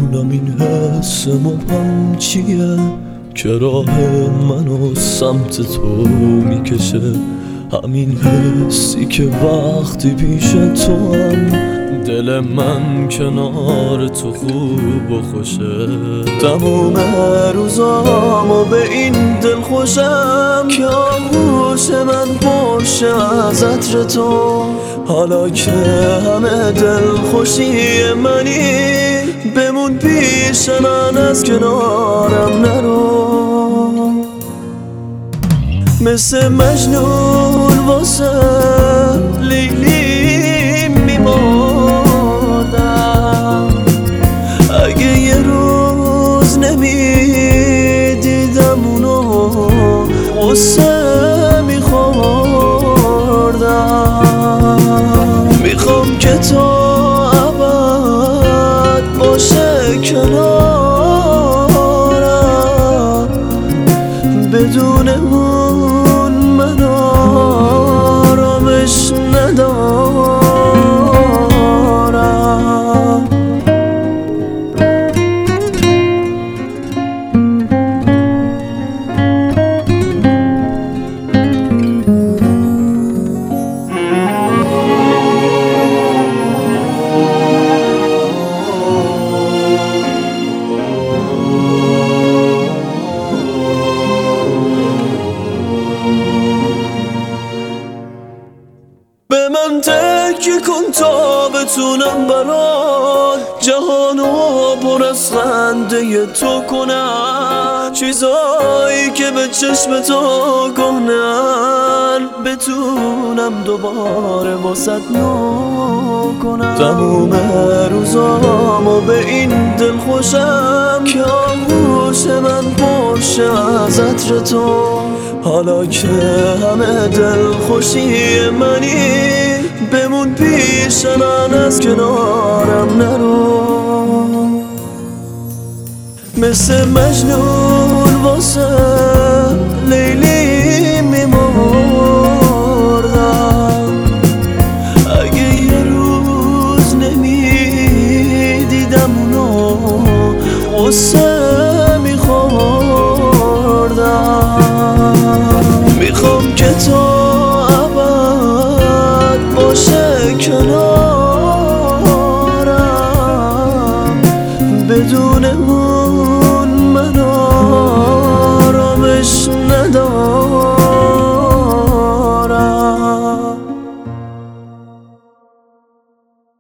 نمیدونم این حس مبهم چیه که راه منو سمت تو میکشه. همین حسی که وقتی پیش تو هم دل من کنار تو خوب و خوشه. تموم روزامو به این دل خوشم که آغوش من پرشه از عطر تو. حالا که همه دل خوشی منی بمون پیش من از کنارم نرو. مثل مجنون واسه لیلی میمردم اگه یه روز نمیدیدم اونو غصه میخوردم. میخوام که تو ابد باشه کنارم بدون اون من آرامش ندارم. به من تکیه کن تا بتونم برات جهانو پر از خنده تو کنم. چیزایی که به چشم تو کهنن بتونم دوباره واسط نو کنم. تموم روزامو به این دل خوشم که آغوش من پرشه از عطر تو. حالا که همه دل خوشی منی بمون پیش من از کنارم نرو. مثل مجنون واسه لیلی میمردم اگه یه روز نمیدیدم اونو غصه میخوردم. میخوام که تو ابد باشه کنارم بدون